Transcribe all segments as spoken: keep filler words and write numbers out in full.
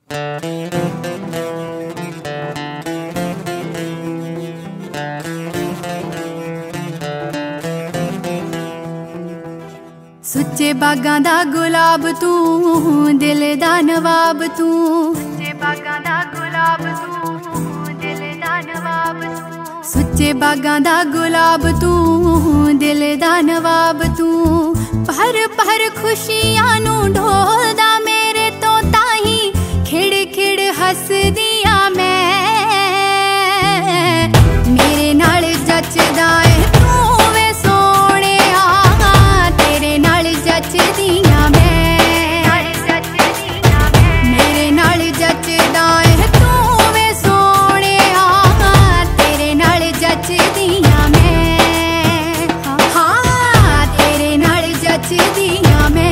सुच्चे बागां दा गुलाब तू, दिल दा नवाब तू। सुच्चे बागां दा गुलाब तू, दिल दा नवाब तू। सुच्चे बागां दा गुलाब तू, दिल दा नवाब तू। पहर पहर खुशियां नू ढोलदा मेरे तो ताही, खिड़ खिड़ हसदियां मैं। मेरे नाल जचदा ए तू वे सोहणिया, तेरे नाल जचदियां मैं। मेरे नाल जचदा ए तू वे सोहणिया, तेरे नाल जचदियां मैं। हाँ तेरे नाल जचदियां मैं।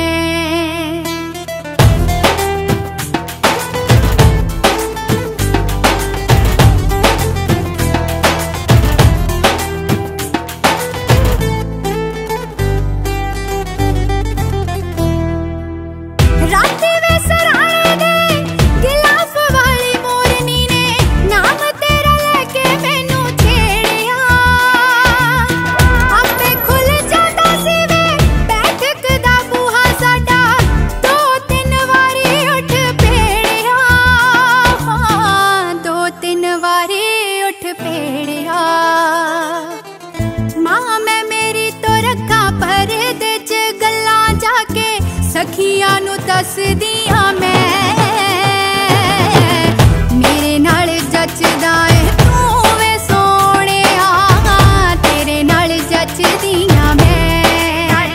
सखियां नू दसदियां मैं। मेरे नाल जचदा ए तू वे सोहणिया, तेरे नाल जचदियां मैं।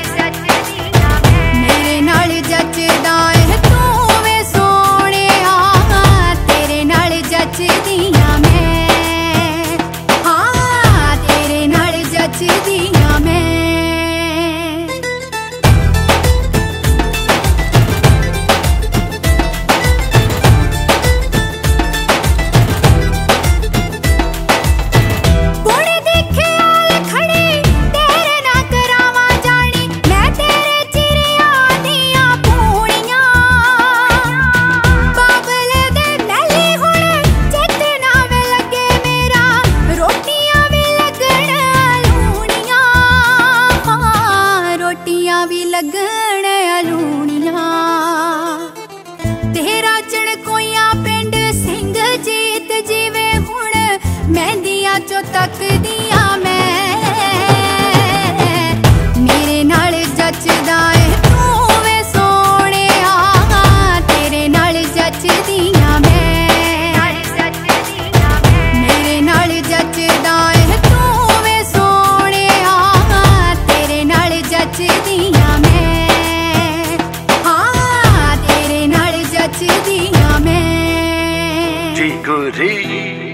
मेरे नाल जचदा ए तू वे सोहणिया, तेरे नाल जचदियां मैं। हाँ तेरे नाल जचदियां मैं। भी लगण अलूणियां, तेरा चणकोइया पिंड सिंह जीत जीवे हुण मेहंदियां चो तकदियां मैं। मेरे नाल जचदा ए तू वे सोहणिया, तेरे नाल जचदियां मैं। मेरे नाल जचदा ए तू वे सोहणिया, तेरे नाल जचदियां मैं। हाँ तेरे नाल जचदियां मैं। जी गुरी।